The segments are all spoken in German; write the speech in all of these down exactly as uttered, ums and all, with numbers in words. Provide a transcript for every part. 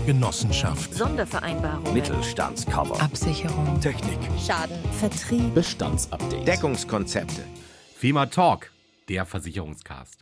Genossenschaft, Sondervereinbarung, Mittelstandscover, Absicherung, Technik, Schaden, Vertrieb, Bestandsupdate, Deckungskonzepte. FEMA Talk, der Versicherungscast.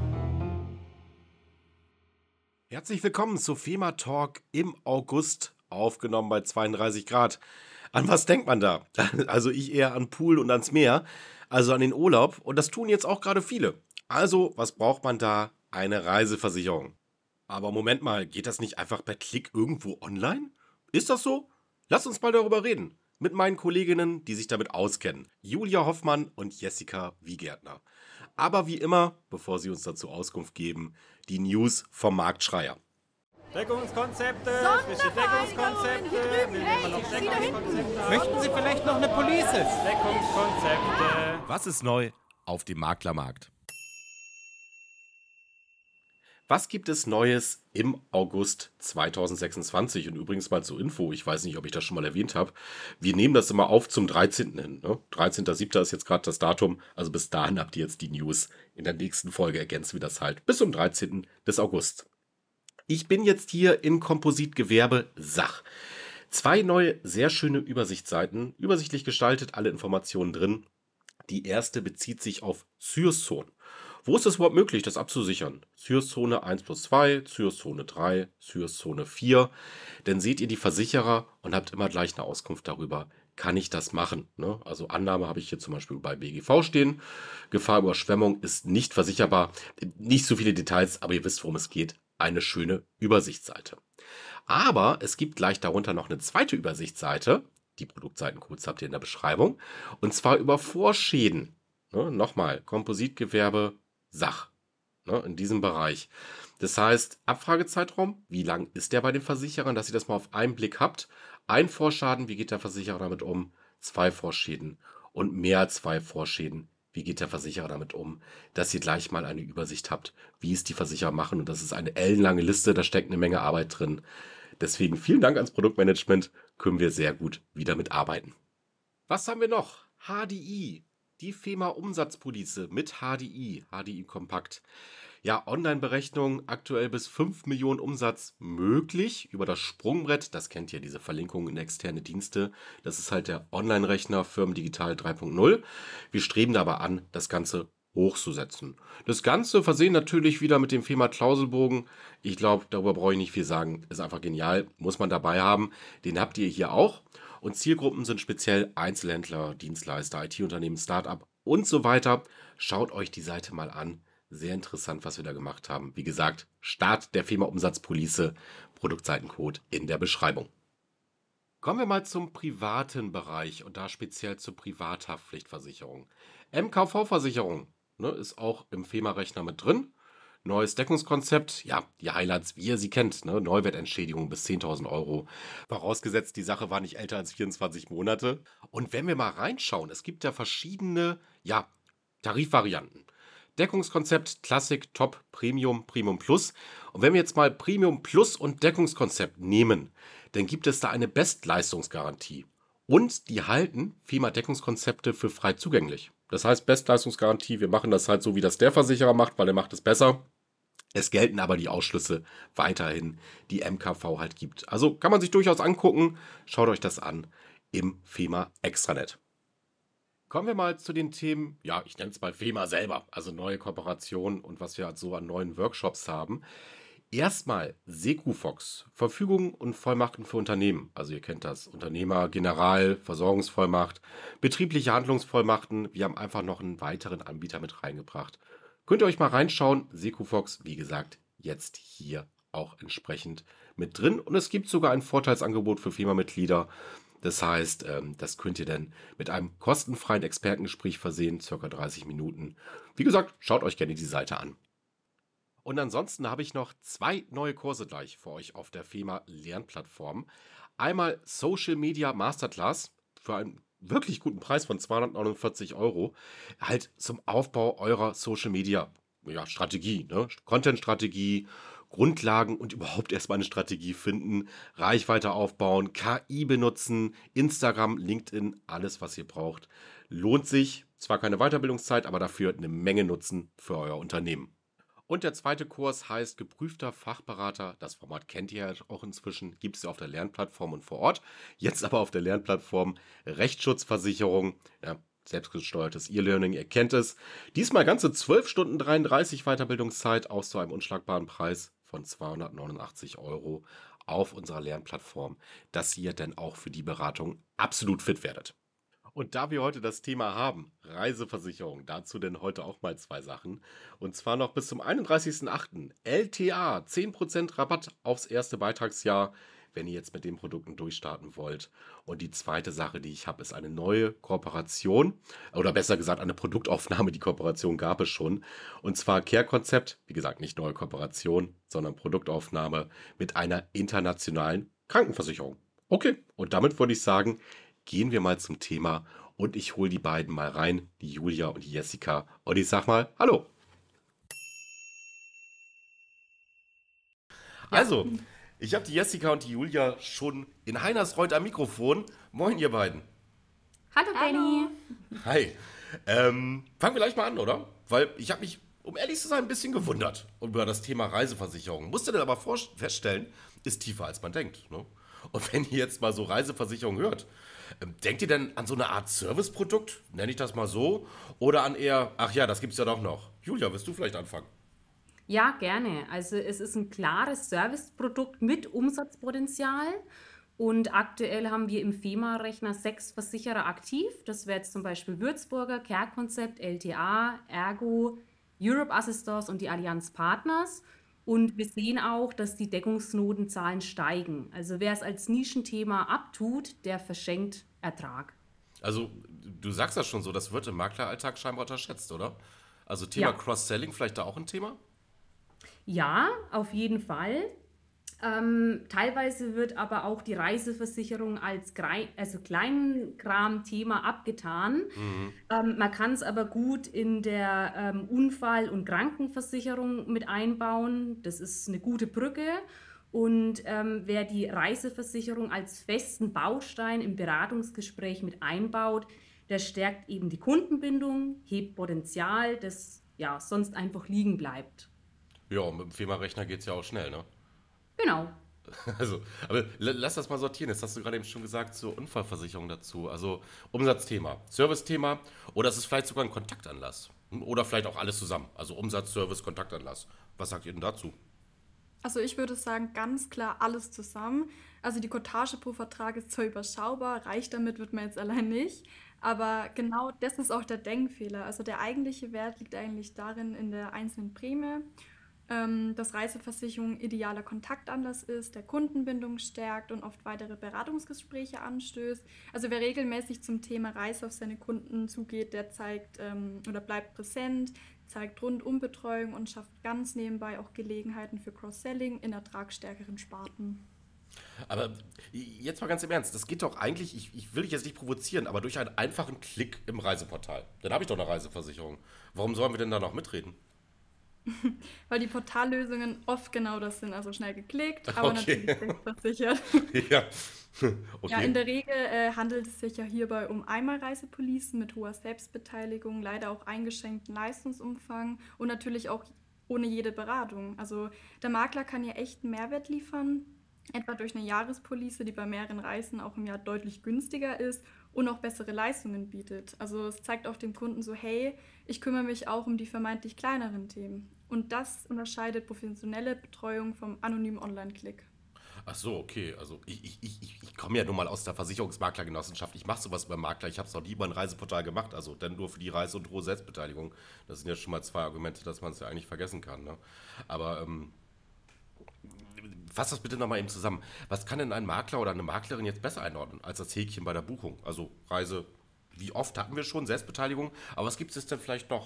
Herzlich willkommen zu FEMA Talk im August, aufgenommen bei zweiunddreißig Grad. An was denkt man da? Also ich eher an Pool und ans Meer, also an den Urlaub. Und das tun jetzt auch gerade viele. Also, was braucht man da? Eine Reiseversicherung. Aber Moment mal, geht das nicht einfach per Klick irgendwo online? Ist das so? Lass uns mal darüber reden. Mit meinen Kolleginnen, die sich damit auskennen. Julia Hoffmann und Jessica Wiegärtner. Aber wie immer, bevor sie uns dazu Auskunft geben, die News vom Marktschreier. Deckungskonzepte, frische Deckungskonzepte, will jemand noch Deckungskonzepte? Möchten Sie vielleicht noch eine Police? Deckungskonzepte. Was ist neu auf dem Maklermarkt? Was gibt es Neues im August zweitausendsechsundzwanzig? Und übrigens mal zur Info, ich weiß nicht, ob ich das schon mal erwähnt habe, wir nehmen das immer auf zum dreizehnten hin. Ne? dreizehnter siebter ist jetzt gerade das Datum, also bis dahin habt ihr jetzt die News. In der nächsten Folge ergänzen wir das halt bis zum dreizehnten des August. Ich bin jetzt hier in Kompositgewerbe Sach. Zwei neue, sehr schöne Übersichtsseiten, übersichtlich gestaltet, alle Informationen drin. Die erste bezieht sich auf Cyrzone. Wo ist es überhaupt möglich, das abzusichern? Cyrzone eins plus zwei, Cyrzone drei, Cyrzone vier. Dann seht ihr die Versicherer und habt immer gleich eine Auskunft darüber, kann ich das machen? Ne? Also Annahme habe ich hier zum Beispiel bei B G V stehen. Gefahr Überschwemmung ist nicht versicherbar. Nicht so viele Details, aber ihr wisst, worum es geht. Eine schöne Übersichtsseite. Aber es gibt gleich darunter noch eine zweite Übersichtsseite. Die Produktseitencodes habt ihr in der Beschreibung. Und zwar über Vorschäden. Ne? Nochmal, Kompositgewerbe Sach, ne, in diesem Bereich. Das heißt, Abfragezeitraum, wie lang ist der bei den Versicherern, dass ihr das mal auf einen Blick habt. Ein Vorschaden, wie geht der Versicherer damit um? Zwei Vorschäden und mehr als zwei Vorschäden, wie geht der Versicherer damit um? Dass ihr gleich mal eine Übersicht habt, wie es die Versicherer machen. Und das ist eine ellenlange Liste, da steckt eine Menge Arbeit drin. Deswegen vielen Dank ans Produktmanagement, können wir sehr gut wieder mitarbeiten. Was haben wir noch? H D I. Die FEMA-Umsatzpolice mit H D I, H D I Kompakt. Ja, Online-Berechnung, aktuell bis fünf Millionen Umsatz möglich über das Sprungbrett. Das kennt ihr, diese Verlinkung in externe Dienste. Das ist halt der Online-Rechner Firmendigital drei punkt null. Wir streben aber an, das Ganze hochzusetzen. Das Ganze versehen natürlich wieder mit dem FEMA-Klauselbogen. Ich glaube, darüber brauche ich nicht viel sagen. Ist einfach genial, muss man dabei haben. Den habt ihr hier auch. Und Zielgruppen sind speziell Einzelhändler, Dienstleister, I T-Unternehmen, Start-up und so weiter. Schaut euch die Seite mal an. Sehr interessant, was wir da gemacht haben. Wie gesagt, Start der FEMA-Umsatzpolice, Produktseitencode in der Beschreibung. Kommen wir mal zum privaten Bereich und da speziell zur Privathaftpflichtversicherung. M K V-Versicherung, ne, ist auch im FEMA-Rechner mit drin. Neues Deckungskonzept, ja, die Highlights, wie ihr sie kennt, ne? Neuwertentschädigung bis zehntausend Euro. Vorausgesetzt, die Sache war nicht älter als vierundzwanzig Monate. Und wenn wir mal reinschauen, es gibt ja verschiedene, ja, Tarifvarianten. Deckungskonzept, Classic, Top, Premium, Premium Plus. Und wenn wir jetzt mal Premium Plus und Deckungskonzept nehmen, dann gibt es da eine Bestleistungsgarantie. Und die halten FEMA-Deckungskonzepte für frei zugänglich. Das heißt, Bestleistungsgarantie, wir machen das halt so, wie das der Versicherer macht, weil er macht es besser. Es gelten aber die Ausschlüsse weiterhin, die M K V halt gibt. Also kann man sich durchaus angucken. Schaut euch das an im FEMA Extranet. Kommen wir mal zu den Themen, ja, ich nenne es mal FEMA selber, also neue Kooperationen und was wir halt so an neuen Workshops haben. Erstmal Secufox, Verfügungen und Vollmachten für Unternehmen. Also ihr kennt das, Unternehmer, General, Versorgungsvollmacht, betriebliche Handlungsvollmachten. Wir haben einfach noch einen weiteren Anbieter mit reingebracht. Könnt ihr euch mal reinschauen. Secufox, wie gesagt, jetzt hier auch entsprechend mit drin. Und es gibt sogar ein Vorteilsangebot für FEMA-Mitglieder. Das heißt, das könnt ihr dann mit einem kostenfreien Expertengespräch versehen, circa dreißig Minuten. Wie gesagt, schaut euch gerne die Seite an. Und ansonsten habe ich noch zwei neue Kurse gleich für euch auf der FEMA Lernplattform. Einmal Social Media Masterclass für einen wirklich guten Preis von zweihundertneunundvierzig Euro. Halt zum Aufbau eurer Social Media ja, Strategie, ne? Content-Strategie, Grundlagen und überhaupt erstmal eine Strategie finden, Reichweite aufbauen, K I benutzen, Instagram, LinkedIn, alles was ihr braucht. Lohnt sich, zwar keine Weiterbildungszeit, aber dafür eine Menge Nutzen für euer Unternehmen. Und der zweite Kurs heißt geprüfter Fachberater. Das Format kennt ihr ja auch inzwischen, gibt es ja auf der Lernplattform und vor Ort. Jetzt aber auf der Lernplattform Rechtsschutzversicherung. Ja, selbstgesteuertes E-Learning, ihr kennt es. Diesmal ganze zwölf Stunden dreiunddreißig Weiterbildungszeit aus so einem unschlagbaren Preis von zweihundertneunundachtzig Euro auf unserer Lernplattform, dass ihr denn auch für die Beratung absolut fit werdet. Und da wir heute das Thema haben, Reiseversicherung, dazu denn heute auch mal zwei Sachen. Und zwar noch bis zum einunddreißigsten achten L T A, zehn Prozent Rabatt aufs erste Beitragsjahr, wenn ihr jetzt mit den Produkten durchstarten wollt. Und die zweite Sache, die ich habe, ist eine neue Kooperation, oder besser gesagt eine Produktaufnahme. Die Kooperation gab es schon. Und zwar Care-Konzept, wie gesagt, nicht neue Kooperation, sondern Produktaufnahme mit einer internationalen Krankenversicherung. Okay, und damit würde ich sagen, gehen wir mal zum Thema und ich hole die beiden mal rein, die Julia und die Jessica. Und ich sag mal, hallo. Also, ich habe die Jessica und die Julia schon in Heinersreuth am Mikrofon. Moin, ihr beiden. Hallo, Benny. Hi. Ähm, fangen wir gleich mal an, oder? Weil ich habe mich, um ehrlich zu sein, ein bisschen gewundert über das Thema Reiseversicherung. Musste dann aber feststellen, ist tiefer als man denkt. Ne? Und wenn ihr jetzt mal so Reiseversicherung hört, ähm, denkt ihr denn an so eine Art Serviceprodukt? Nenne ich das mal so? Oder an eher, ach ja, das gibt's ja doch noch. Julia, willst du vielleicht anfangen? Ja, gerne. Also es ist ein klares Serviceprodukt mit Umsatzpotenzial und aktuell haben wir im FEMA-Rechner sechs Versicherer aktiv. Das wäre jetzt zum Beispiel Würzburger, Care-Konzept, L T A, Ergo, Europe Assistors und die Allianz Partners. Und wir sehen auch, dass die Deckungsnotenzahlen steigen. Also wer es als Nischenthema abtut, der verschenkt Ertrag. Also, du sagst das schon so, das wird im Makleralltag scheinbar unterschätzt, oder? Also Thema Ja. Cross-Selling vielleicht da auch ein Thema? Ja, auf jeden Fall. Ähm, teilweise wird aber auch die Reiseversicherung als Grei also Kleinkram-Thema abgetan. Ähm, man kann es aber gut in der ähm, Unfall- und Krankenversicherung mit einbauen. Das ist eine gute Brücke. Und ähm, wer die Reiseversicherung als festen Baustein im Beratungsgespräch mit einbaut, der stärkt eben die Kundenbindung, hebt Potenzial, das ja sonst einfach liegen bleibt. Ja, und mit dem FEMA-Rechner geht's ja auch schnell, ne? Genau. Also, aber l- lass das mal sortieren. Jetzt hast du gerade eben schon gesagt, zur Unfallversicherung dazu. Also Umsatzthema, Servicethema oder es ist vielleicht sogar ein Kontaktanlass. Hm, oder vielleicht auch alles zusammen. Also Umsatz, Service, Kontaktanlass. Was sagt ihr denn dazu? Also ich würde sagen, ganz klar alles zusammen. Also die Cottage pro Vertrag ist zwar überschaubar, reicht damit wird man jetzt allein nicht. Aber genau das ist auch der Denkfehler. Also der eigentliche Wert liegt eigentlich darin in der einzelnen Prämie, ähm, dass Reiseversicherung idealer Kontaktanlass ist, der Kundenbindung stärkt und oft weitere Beratungsgespräche anstößt. Also wer regelmäßig zum Thema Reise auf seine Kunden zugeht, der zeigt ähm, oder bleibt präsent, zeigt Rundumbetreuung und schafft ganz nebenbei auch Gelegenheiten für Cross-Selling in ertragsstärkeren Sparten. Aber jetzt mal ganz im Ernst, das geht doch eigentlich, ich, ich will dich jetzt nicht provozieren, aber durch einen einfachen Klick im Reiseportal. Dann habe ich doch eine Reiseversicherung. Warum sollen wir denn da noch mitreden? Weil die Portallösungen oft genau das sind, also schnell geklickt, aber Okay. natürlich selbstversichert. Ja. Ja, in Okay. der Regel äh, handelt es sich ja hierbei um Einmalreisepolicen mit hoher Selbstbeteiligung, leider auch eingeschränkten Leistungsumfang und natürlich auch ohne jede Beratung. Also der Makler kann ja echt einen Mehrwert liefern, etwa durch eine Jahrespolice, die bei mehreren Reisen auch im Jahr deutlich günstiger ist und auch bessere Leistungen bietet. Also es zeigt auch dem Kunden so, hey, ich kümmere mich auch um die vermeintlich kleineren Themen. Und das unterscheidet professionelle Betreuung vom anonymen Online-Klick. Ach so, okay. Also ich, ich, ich, ich ich komme ja nun mal aus der Versicherungsmaklergenossenschaft. Ich mache sowas beim Makler. Ich habe es noch nie über ein Reiseportal gemacht. Also dann nur für die Reise und hohe Selbstbeteiligung. Das sind ja schon mal zwei Argumente, dass man es ja eigentlich vergessen kann. Ne? Aber ähm, fass das bitte nochmal eben zusammen. Was kann denn ein Makler oder eine Maklerin jetzt besser einordnen als das Häkchen bei der Buchung? Also Reise, wie oft hatten wir schon Selbstbeteiligung? Aber was gibt es denn vielleicht noch?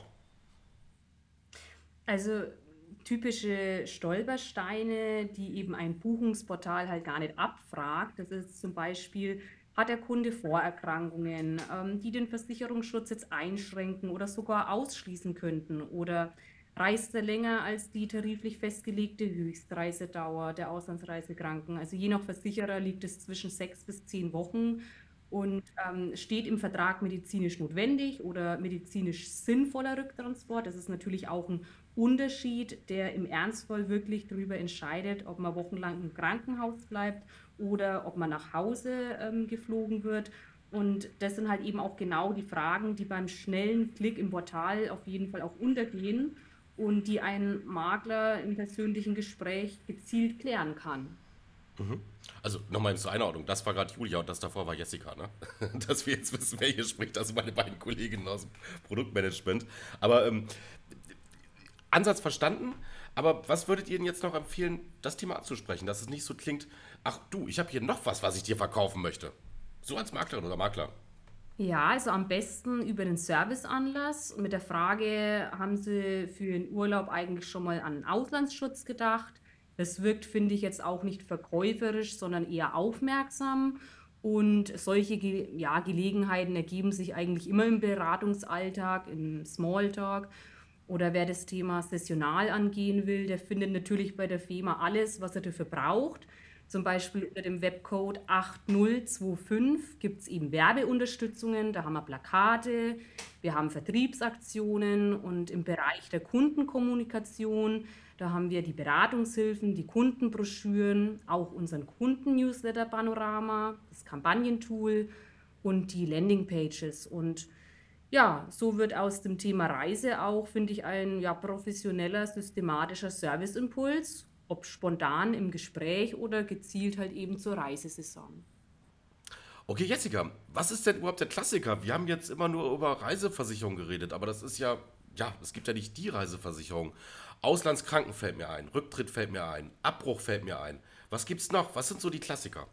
Also typische Stolpersteine, die eben ein Buchungsportal halt gar nicht abfragt. Das ist zum Beispiel, hat der Kunde Vorerkrankungen, ähm, die den Versicherungsschutz jetzt einschränken oder sogar ausschließen könnten? Oder reist er länger als die tariflich festgelegte Höchstreisedauer der Auslandsreisekranken? Also je nach Versicherer liegt es zwischen sechs bis zehn Wochen und ähm, steht im Vertrag medizinisch notwendig oder medizinisch sinnvoller Rücktransport. Das ist natürlich auch ein Unterschied, der im Ernstfall wirklich darüber entscheidet, ob man wochenlang im Krankenhaus bleibt oder ob man nach Hause ähm, geflogen wird. Und das sind halt eben auch genau die Fragen, die beim schnellen Klick im Portal auf jeden Fall auch untergehen und die ein Makler im persönlichen Gespräch gezielt klären kann. Mhm. Also nochmal zur Einordnung, das war gerade Julia und das davor war Jessica, ne? Dass wir jetzt wissen, wer hier spricht, also meine beiden Kolleginnen aus dem Produktmanagement. Aber ähm, Ansatz verstanden, aber was würdet ihr denn jetzt noch empfehlen, das Thema anzusprechen, dass es nicht so klingt, ach du, ich habe hier noch was, was ich dir verkaufen möchte. So als Maklerin oder Makler. Ja, also am besten über den Serviceanlass mit der Frage, haben Sie für den Urlaub eigentlich schon mal an Auslandsschutz gedacht? Das wirkt, finde ich, jetzt auch nicht verkäuferisch, sondern eher aufmerksam. Und solche Ge ja, Gelegenheiten ergeben sich eigentlich immer im Beratungsalltag, im Smalltalk. Oder wer das Thema saisonal angehen will, der findet natürlich bei der FEMA alles, was er dafür braucht. Zum Beispiel unter dem Webcode acht null zwei fünf gibt es eben Werbeunterstützungen, da haben wir Plakate, wir haben Vertriebsaktionen und im Bereich der Kundenkommunikation, da haben wir die Beratungshilfen, die Kundenbroschüren, auch unseren Kunden-Newsletter Panorama, das Kampagnentool und die Landingpages. Und ja, so wird aus dem Thema Reise auch, finde ich, ein ja, professioneller, systematischer Serviceimpuls, ob spontan im Gespräch oder gezielt halt eben zur Reisesaison. Okay, Jessica, was ist denn überhaupt der Klassiker? Wir haben jetzt immer nur über Reiseversicherung geredet, aber das ist ja, ja, es gibt ja nicht die Reiseversicherung. Auslandskranken fällt mir ein, Rücktritt fällt mir ein, Abbruch fällt mir ein. Was gibt's noch? Was sind so die Klassiker?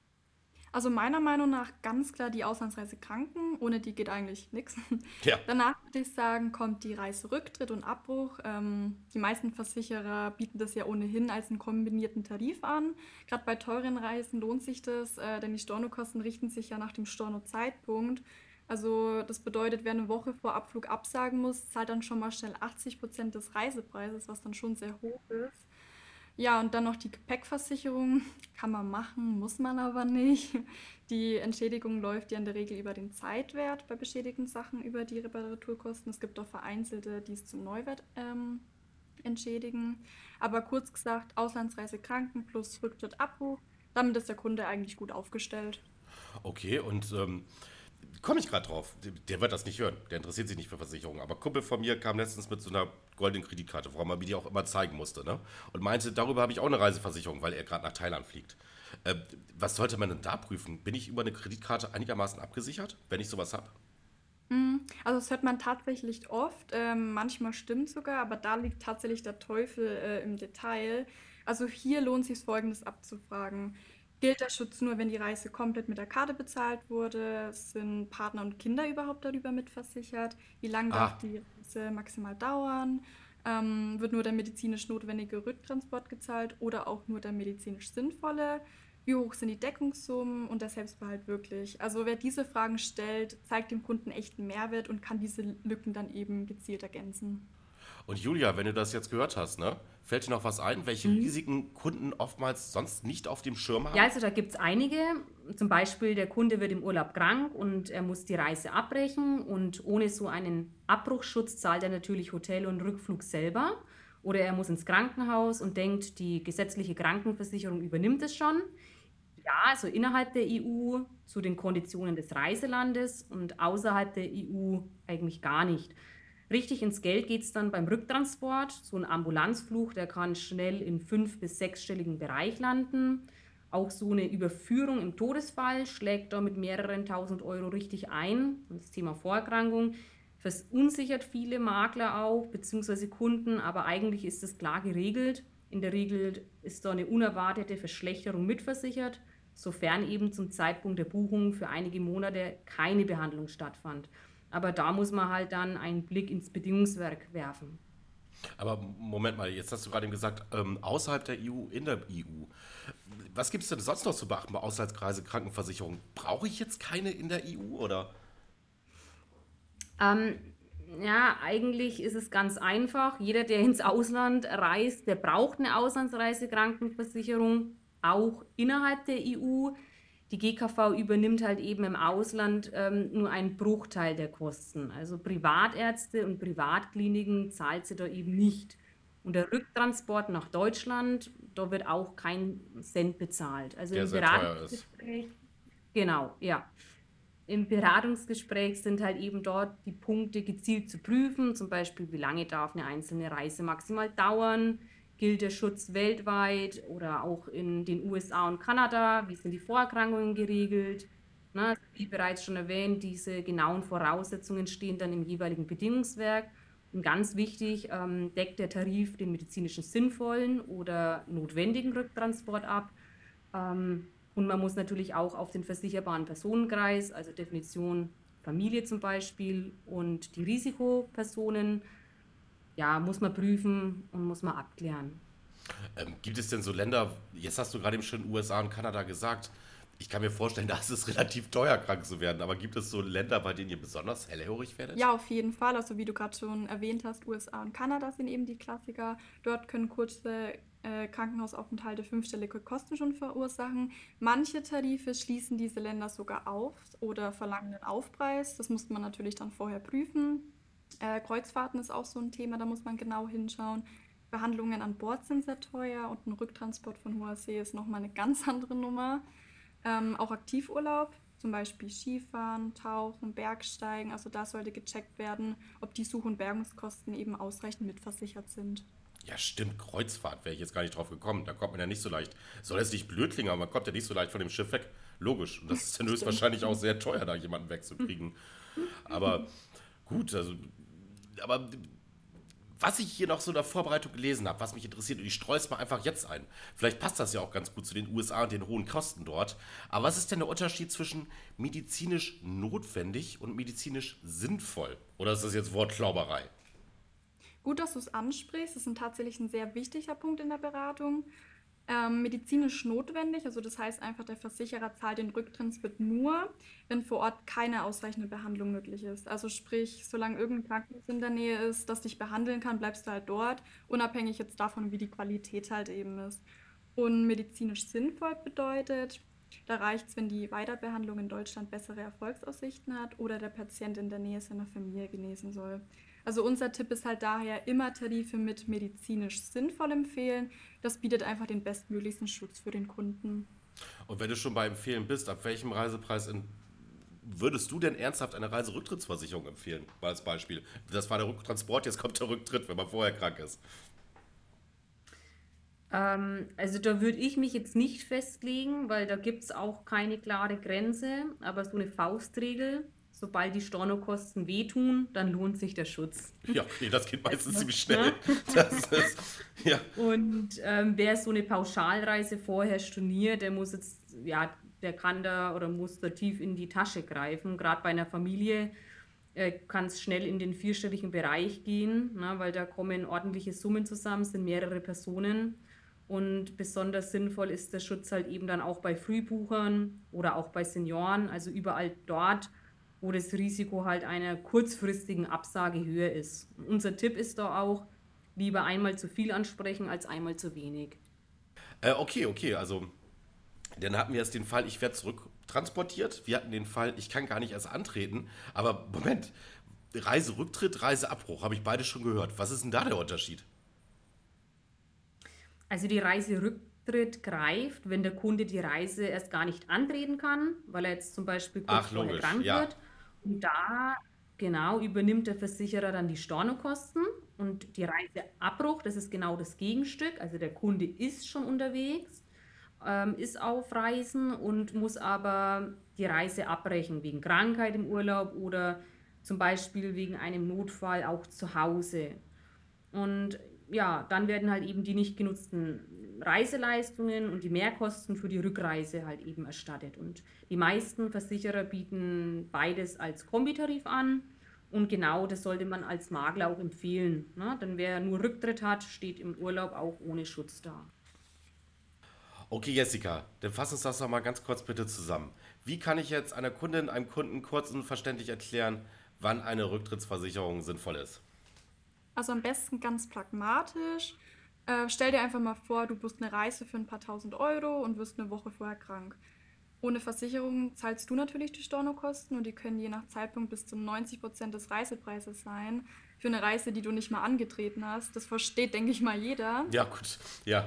Also meiner Meinung nach ganz klar die Auslandsreise Kranken, ohne die geht eigentlich nichts. Ja. Danach würde ich sagen, kommt die Reise Rücktritt und Abbruch. Ähm, die meisten Versicherer bieten das ja ohnehin als einen kombinierten Tarif an. Gerade bei teuren Reisen lohnt sich das, äh, denn die Stornokosten richten sich ja nach dem Stornozeitpunkt. Also das bedeutet, wer eine Woche vor Abflug absagen muss, zahlt dann schon mal schnell achtzig Prozent des Reisepreises, was dann schon sehr hoch ist. Ja, und dann noch die Gepäckversicherung. Kann man machen, muss man aber nicht. Die Entschädigung läuft ja in der Regel über den Zeitwert bei beschädigten Sachen über die Reparaturkosten. Es gibt auch vereinzelte, die es zum Neuwert ähm, entschädigen. Aber kurz gesagt, Auslandsreise Kranken plus Rücktritt Abbruch. Damit ist der Kunde eigentlich gut aufgestellt. Okay, und ähm, komme ich gerade drauf. Der wird das nicht hören. Der interessiert sich nicht für Versicherungen. Aber ein Kumpel von mir kam letztens mit so einer goldenen Kreditkarte, woran man mir die auch immer zeigen musste, ne? Und meinte, darüber habe ich auch eine Reiseversicherung, weil er gerade nach Thailand fliegt. Äh, was sollte man denn da prüfen? Bin ich über eine Kreditkarte einigermaßen abgesichert, wenn ich sowas habe? Mm, Also das hört man tatsächlich oft, ähm, manchmal stimmt sogar, aber da liegt tatsächlich der Teufel äh, im Detail. Also hier lohnt sich Folgendes abzufragen. Gilt der Schutz nur, wenn die Reise komplett mit der Karte bezahlt wurde? Sind Partner und Kinder überhaupt darüber mitversichert? Wie lange darf Ah, die Reise maximal dauern? Ähm, wird nur der medizinisch notwendige Rücktransport gezahlt oder auch nur der medizinisch sinnvolle? Wie hoch sind die Deckungssummen und der Selbstbehalt wirklich? Also wer diese Fragen stellt, zeigt dem Kunden echten Mehrwert und kann diese Lücken dann eben gezielt ergänzen. und Julia, wenn du das jetzt gehört hast, ne? Fällt dir noch was ein, welche Risiken Kunden oftmals sonst nicht auf dem Schirm Ja, haben? also da gibt es einige. Zum Beispiel, der Kunde wird im Urlaub krank und er muss die Reise abbrechen. Und ohne so einen Abbruchschutz zahlt er natürlich Hotel und Rückflug selber. Oder er muss ins Krankenhaus und denkt, die gesetzliche Krankenversicherung übernimmt es schon. Ja, also innerhalb der E U zu den Konditionen des Reiselandes und außerhalb der E U eigentlich gar nicht. Richtig ins Geld geht es dann beim Rücktransport. So ein Ambulanzflug, der kann schnell in fünf- bis sechsstelligen Bereich landen. Auch so eine Überführung im Todesfall schlägt da mit mehreren tausend Euro richtig ein. Und das Thema Vorerkrankung verunsichert viele Makler auch, beziehungsweise Kunden, aber eigentlich ist das klar geregelt. In der Regel ist da eine unerwartete Verschlechterung mitversichert, sofern eben zum Zeitpunkt der Buchung für einige Monate keine Behandlung stattfand. Aber da muss man halt dann einen Blick ins Bedingungswerk werfen. Aber Moment mal, jetzt hast du gerade eben gesagt, ähm, außerhalb der E U, in der E U. Was gibt es denn sonst noch zu beachten bei Auslandsreise, Krankenversicherung? Brauche ich jetzt keine in der E U oder? Ähm, ja, eigentlich ist es ganz einfach. Jeder, der ins Ausland reist, der braucht eine Auslandsreisekrankenversicherung, auch innerhalb der E U. die G K V übernimmt halt eben im Ausland ähm, nur einen Bruchteil der Kosten. Also Privatärzte und Privatkliniken zahlt sie da eben nicht. Und der Rücktransport nach Deutschland, da wird auch kein Cent bezahlt. Also Der im sehr teuer ist. Beratungsgespräch, genau, ja. Im Beratungsgespräch sind halt eben dort die Punkte gezielt zu prüfen, zum Beispiel, wie lange darf eine einzelne Reise maximal dauern, gilt der Schutz weltweit oder auch in den U S A und Kanada, wie sind die Vorerkrankungen geregelt. Na, wie bereits schon erwähnt, diese genauen Voraussetzungen stehen dann im jeweiligen Bedingungswerk. Und ganz wichtig, ähm, deckt der Tarif den medizinischen sinnvollen oder notwendigen Rücktransport ab. Ähm, Und man muss natürlich auch auf den versicherbaren Personenkreis, also Definition Familie zum Beispiel und die Risikopersonen, ja, muss man prüfen und muss man abklären. Ähm, gibt es denn so Länder, jetzt hast du gerade eben schon U S A und Kanada gesagt, ich kann mir vorstellen, da ist es relativ teuer, krank zu werden, aber gibt es so Länder, bei denen ihr besonders hellhörig werdet? Ja, auf jeden Fall. Also wie du gerade schon erwähnt hast, U S A und Kanada sind eben die Klassiker. Dort können kurze äh, Krankenhausaufenthalte fünfstellige Kosten schon verursachen. Manche Tarife schließen diese Länder sogar auf oder verlangen einen Aufpreis. Das muss man natürlich dann vorher prüfen. Äh, Kreuzfahrten ist auch so ein Thema, da muss man genau hinschauen. Behandlungen an Bord sind sehr teuer und ein Rücktransport von hoher See ist nochmal eine ganz andere Nummer. Ähm, auch Aktivurlaub, zum Beispiel Skifahren, Tauchen, Bergsteigen, also da sollte gecheckt werden, ob die Such- und Bergungskosten eben ausreichend mitversichert sind. Ja, stimmt, Kreuzfahrt wäre ich jetzt gar nicht drauf gekommen. Da kommt man ja nicht so leicht. Soll es nicht blöd klingen, aber man kommt ja nicht so leicht von dem Schiff weg. Logisch. Und das ist dann höchstwahrscheinlich auch sehr teuer, da jemanden wegzukriegen. Aber gut, also. Aber was ich hier noch so in der Vorbereitung gelesen habe, was mich interessiert, und ich streue es mal einfach jetzt ein. Vielleicht passt das ja auch ganz gut zu den U S A und den hohen Kosten dort. Aber was ist denn der Unterschied zwischen medizinisch notwendig und medizinisch sinnvoll? Oder ist das jetzt Wortklauberei? Gut, dass du es ansprichst. Das ist ein tatsächlich ein sehr wichtiger Punkt in der Beratung. Ähm, medizinisch notwendig, also das heißt einfach, der Versicherer zahlt den Rücktransport nur, wenn vor Ort keine ausreichende Behandlung möglich ist. Also sprich, solange irgendein Krankenhaus in der Nähe ist, das dich behandeln kann, bleibst du halt dort, unabhängig jetzt davon, wie die Qualität halt eben ist. Und medizinisch sinnvoll bedeutet, da reicht es, wenn die Weiterbehandlung in Deutschland bessere Erfolgsaussichten hat oder der Patient in der Nähe seiner Familie genesen soll. Also unser Tipp ist halt daher, immer Tarife mit medizinisch sinnvoll empfehlen. Das bietet einfach den bestmöglichsten Schutz für den Kunden. Und wenn du schon bei Empfehlen bist, ab welchem Reisepreis in, würdest du denn ernsthaft eine Reiserücktrittsversicherung empfehlen? Mal als Beispiel. Das war der Rücktransport, jetzt kommt der Rücktritt, wenn man vorher krank ist. Ähm, also da würde ich mich jetzt nicht festlegen, weil da gibt es auch keine klare Grenze, aber so eine Faustregel, sobald die Stornokosten wehtun, dann lohnt sich der Schutz. Ja, okay, das geht meistens ziemlich schnell. Das ist, ja. Und ähm, wer so eine Pauschalreise vorher storniert, der muss jetzt, ja, der kann da oder muss da tief in die Tasche greifen. Gerade bei einer Familie äh, kann es schnell in den vierstelligen Bereich gehen, ne, weil da kommen ordentliche Summen zusammen, sind mehrere Personen. Und besonders sinnvoll ist der Schutz halt eben dann auch bei Frühbuchern oder auch bei Senioren, also überall dort, wo das Risiko halt einer kurzfristigen Absage höher ist. Unser Tipp ist da auch, lieber einmal zu viel ansprechen als einmal zu wenig. Äh, okay, okay, also dann hatten wir jetzt den Fall, ich werde zurücktransportiert. Wir hatten den Fall, ich kann gar nicht erst antreten. Aber Moment, Reiserücktritt, Reiseabbruch, habe ich beide schon gehört. Was ist denn da der Unterschied? Also die Reiserücktritt greift, wenn der Kunde die Reise erst gar nicht antreten kann, weil er jetzt zum Beispiel kurz Ach, vorher logisch, krank ja. wird. Und da, genau, übernimmt der Versicherer dann die Stornokosten und die Reiseabbruch, das ist genau das Gegenstück. Also der Kunde ist schon unterwegs, ähm, ist auf Reisen und muss aber die Reise abbrechen, wegen Krankheit im Urlaub oder zum Beispiel wegen einem Notfall auch zu Hause. Und ja, dann werden halt eben die nicht genutzten Reiseleistungen und die Mehrkosten für die Rückreise halt eben erstattet. Und die meisten Versicherer bieten beides als Kombitarif an. Und genau das sollte man als Makler auch empfehlen. Ne? Denn wer nur Rücktritt hat, steht im Urlaub auch ohne Schutz da. Okay, Jessica, dann fass uns das doch mal ganz kurz bitte zusammen. Wie kann ich jetzt einer Kundin, einem Kunden kurz und verständlich erklären, wann eine Rücktrittsversicherung sinnvoll ist? Also am besten ganz pragmatisch. Äh, stell dir einfach mal vor, du buchst eine Reise für ein paar tausend Euro und wirst eine Woche vorher krank. Ohne Versicherung zahlst du natürlich die Stornokosten und die können je nach Zeitpunkt bis zu neunzig Prozent des Reisepreises sein. Für eine Reise, die du nicht mal angetreten hast. Das versteht, denke ich mal, jeder. Ja, gut. Ja.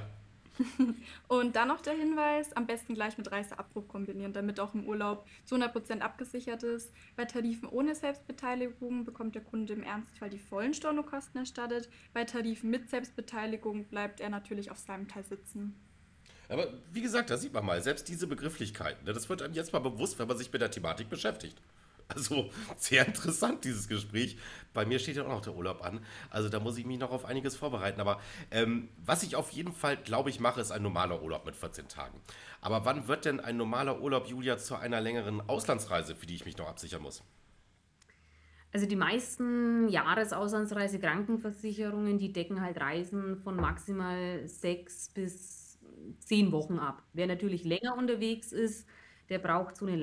Und dann noch der Hinweis, am besten gleich mit Reiseabbruch kombinieren, damit auch im Urlaub zu hundert Prozent abgesichert ist. Bei Tarifen ohne Selbstbeteiligung bekommt der Kunde im Ernstfall die vollen Stornokosten erstattet. Bei Tarifen mit Selbstbeteiligung bleibt er natürlich auf seinem Teil sitzen. Aber wie gesagt, da sieht man mal, selbst diese Begrifflichkeiten, ne, das wird einem jetzt mal bewusst, wenn man sich mit der Thematik beschäftigt. Also sehr interessant, dieses Gespräch. Bei mir steht ja auch noch der Urlaub an. Also da muss ich mich noch auf einiges vorbereiten. Aber ähm, was ich auf jeden Fall, glaube ich, mache, ist ein normaler Urlaub mit vierzehn Tagen. Aber wann wird denn ein normaler Urlaub, Julia, zu einer längeren Auslandsreise, für die ich mich noch absichern muss? Also die meisten Jahresauslandsreise-Krankenversicherungen, die decken halt Reisen von maximal sechs bis zehn Wochen ab. Wer natürlich länger unterwegs ist, der braucht so eine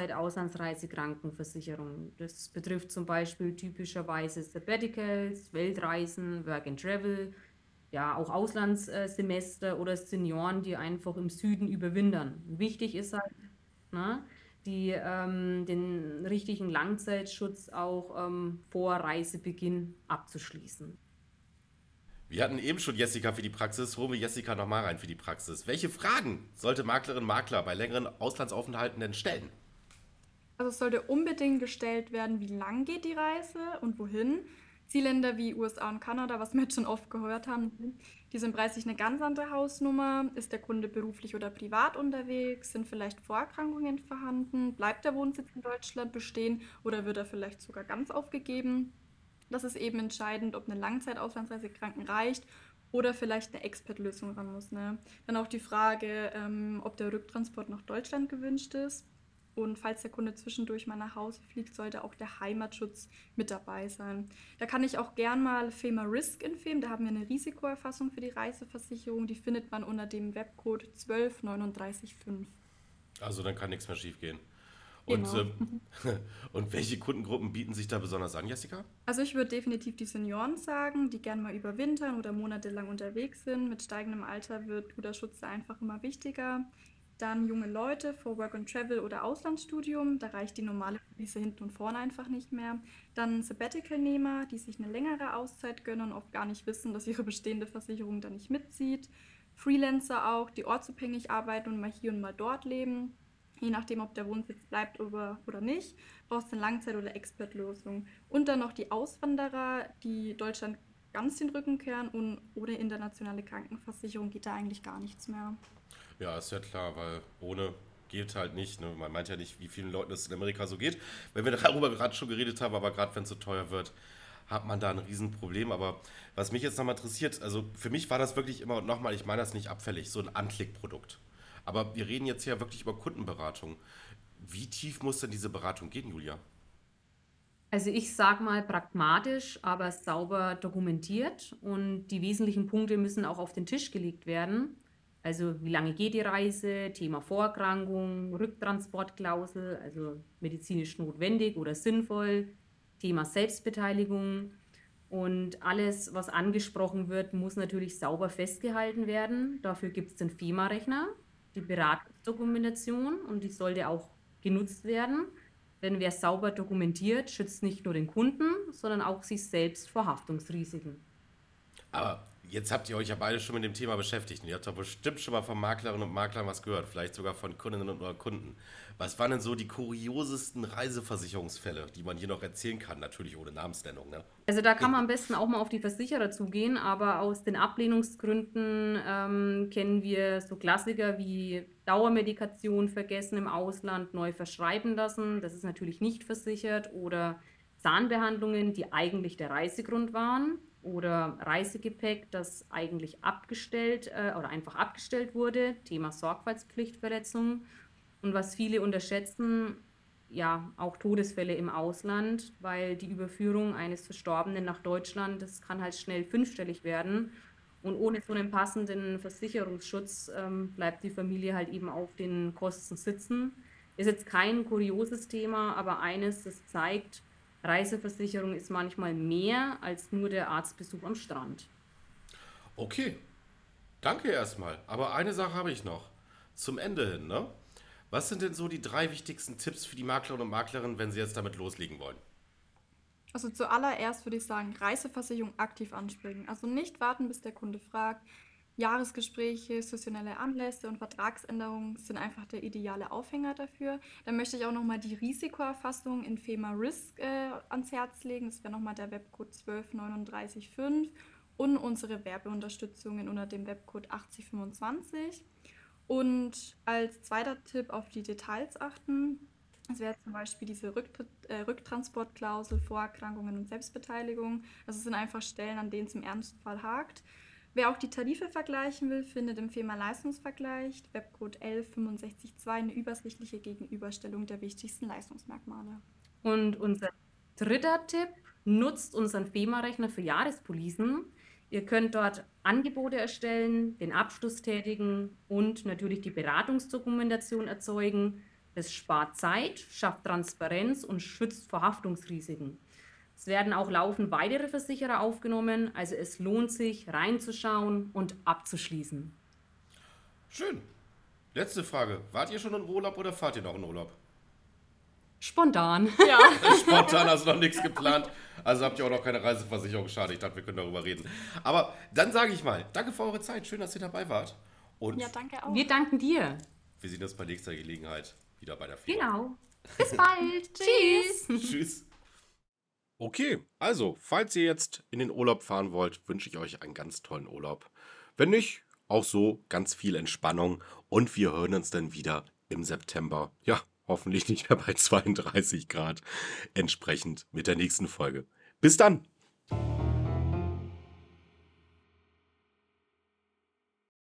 Langzeit-Auslandsreise-Krankenversicherung. Das betrifft zum Beispiel typischerweise Sabbaticals, Weltreisen, Work and Travel, ja auch Auslandssemester oder Senioren, die einfach im Süden überwintern. Wichtig ist halt, ne, die, ähm, den richtigen Langzeitschutz auch ähm, vor Reisebeginn abzuschließen. Wir hatten eben schon Jessica für die Praxis, holen wir Jessica nochmal rein für die Praxis. Welche Fragen sollte Maklerin, Makler bei längeren Auslandsaufenthalten denn stellen? Also es sollte unbedingt gestellt werden, wie lang geht die Reise und wohin. Zielländer wie U S A und Kanada, was wir jetzt schon oft gehört haben, die sind preislich eine ganz andere Hausnummer. Ist der Kunde beruflich oder privat unterwegs? Sind vielleicht Vorerkrankungen vorhanden? Bleibt der Wohnsitz in Deutschland bestehen oder wird er vielleicht sogar ganz aufgegeben? Das ist eben entscheidend, ob eine Langzeitauslandsreise Kranken reicht oder vielleicht eine Expat-Lösung ran muss. Ne? Dann auch die Frage, ähm, ob der Rücktransport nach Deutschland gewünscht ist. Und falls der Kunde zwischendurch mal nach Hause fliegt, sollte auch der Heimatschutz mit dabei sein. Da kann ich auch gern mal FEMA Risk empfehlen. Da haben wir eine Risikoerfassung für die Reiseversicherung. Die findet man unter dem Webcode zwölf neununddreißig fünf. Also dann kann nichts mehr schief gehen. Und, Genau. ähm, und welche Kundengruppen bieten sich da besonders an, Jessica? Also ich würde definitiv die Senioren sagen, die gern mal überwintern oder monatelang unterwegs sind. Mit steigendem Alter wird guter Schutz da einfach immer wichtiger. Dann junge Leute for Work and Travel oder Auslandsstudium, da reicht die normale Police hinten und vorne einfach nicht mehr. Dann Sabbatical-Nehmer, die sich eine längere Auszeit gönnen und oft gar nicht wissen, dass ihre bestehende Versicherung da nicht mitzieht. Freelancer auch, die ortsabhängig arbeiten und mal hier und mal dort leben. Je nachdem, ob der Wohnsitz bleibt oder, oder nicht, brauchst du eine Langzeit- oder Expert-Lösung. Und dann noch die Auswanderer, die Deutschland ganz den Rücken kehren und ohne internationale Krankenversicherung geht da eigentlich gar nichts mehr. Ja, ist ja klar, weil ohne geht halt nicht. Ne? Man meint ja nicht, wie vielen Leuten es in Amerika so geht. Wenn wir darüber gerade schon geredet haben, aber gerade wenn es so teuer wird, hat man da ein Riesenproblem. Aber was mich jetzt nochmal interessiert, also für mich war das wirklich immer, und nochmal, ich meine das nicht abfällig, so ein Anklickprodukt. Aber wir reden jetzt ja wirklich über Kundenberatung. Wie tief muss denn diese Beratung gehen, Julia? Also ich sage mal pragmatisch, aber sauber dokumentiert und die wesentlichen Punkte müssen auch auf den Tisch gelegt werden. Also wie lange geht die Reise, Thema Vorerkrankung, Rücktransportklausel, also medizinisch notwendig oder sinnvoll, Thema Selbstbeteiligung und alles, was angesprochen wird, muss natürlich sauber festgehalten werden. Dafür gibt es den FEMA-Rechner, die Beratungsdokumentation und die sollte auch genutzt werden. Denn wer sauber dokumentiert, schützt nicht nur den Kunden, sondern auch sich selbst vor Haftungsrisiken. Aber jetzt habt ihr euch ja beide schon mit dem Thema beschäftigt und ihr habt doch bestimmt schon mal von Maklerinnen und Maklern was gehört, vielleicht sogar von Kundinnen und Kunden. Was waren denn so die kuriosesten Reiseversicherungsfälle, die man hier noch erzählen kann? Natürlich ohne Namensnennung, ne? Also da kann man am besten auch mal auf die Versicherer zugehen, aber aus den Ablehnungsgründen ähm, kennen wir so Klassiker wie Dauermedikation vergessen im Ausland, neu verschreiben lassen, das ist natürlich nicht versichert, oder Zahnbehandlungen, die eigentlich der Reisegrund waren, oder Reisegepäck, das eigentlich abgestellt äh, oder einfach abgestellt wurde, Thema Sorgfaltspflichtverletzung. Und was viele unterschätzen, ja, auch Todesfälle im Ausland, weil die Überführung eines Verstorbenen nach Deutschland, das kann halt schnell fünfstellig werden. Und ohne so einen passenden Versicherungsschutz ähm, bleibt die Familie halt eben auf den Kosten sitzen. Ist jetzt kein kurioses Thema, aber eines, das zeigt, Reiseversicherung ist manchmal mehr als nur der Arztbesuch am Strand. Okay, danke erstmal. Aber eine Sache habe ich noch. Zum Ende hin, ne? Was sind denn so die drei wichtigsten Tipps für die Maklerinnen und Maklerinnen, wenn sie jetzt damit loslegen wollen? Also zuallererst würde ich sagen, Reiseversicherung aktiv ansprechen. Also nicht warten, bis der Kunde fragt. Jahresgespräche, saisonelle Anlässe und Vertragsänderungen sind einfach der ideale Aufhänger dafür. Dann möchte ich auch nochmal die Risikoerfassung in FEMA Risk äh, ans Herz legen. Das wäre nochmal der Webcode zwölf neun drei fünf und unsere Werbeunterstützungen unter dem Webcode achtzig fünfundzwanzig. Und als zweiter Tipp auf die Details achten. Das wäre zum Beispiel diese Rücktritt, äh, Rücktransportklausel, Vorerkrankungen und Selbstbeteiligung. Also es sind einfach Stellen, an denen es im Ernstfall hakt. Wer auch die Tarife vergleichen will, findet im FEMA Leistungsvergleich, Webcode elf fünf sechs zwei, eine übersichtliche Gegenüberstellung der wichtigsten Leistungsmerkmale. Und unser dritter Tipp, nutzt unseren FEMA-Rechner für Jahrespolicen. Ihr könnt dort Angebote erstellen, den Abschluss tätigen und natürlich die Beratungsdokumentation erzeugen. Das spart Zeit, schafft Transparenz und schützt vor Haftungsrisiken. Es werden auch laufend weitere Versicherer aufgenommen, also es lohnt sich, reinzuschauen und abzuschließen. Schön. Letzte Frage. Wart ihr schon in Urlaub oder fahrt ihr noch in Urlaub? Spontan. Ja. Spontan, also noch nichts geplant. Also habt ihr auch noch keine Reiseversicherung. Schade, ich dachte, wir können darüber reden. Aber dann sage ich mal, danke für eure Zeit. Schön, dass ihr dabei wart. Und Ja, danke auch. Wir danken dir. wir sehen uns bei nächster Gelegenheit wieder bei der FEMA. Genau. Bis bald. Tschüss. Tschüss. Okay, also, falls ihr jetzt in den Urlaub fahren wollt, wünsche ich euch einen ganz tollen Urlaub. Wenn nicht, auch so ganz viel Entspannung und wir hören uns dann wieder im September. Ja, hoffentlich nicht mehr bei zweiunddreißig Grad. Entsprechend mit der nächsten Folge. Bis dann!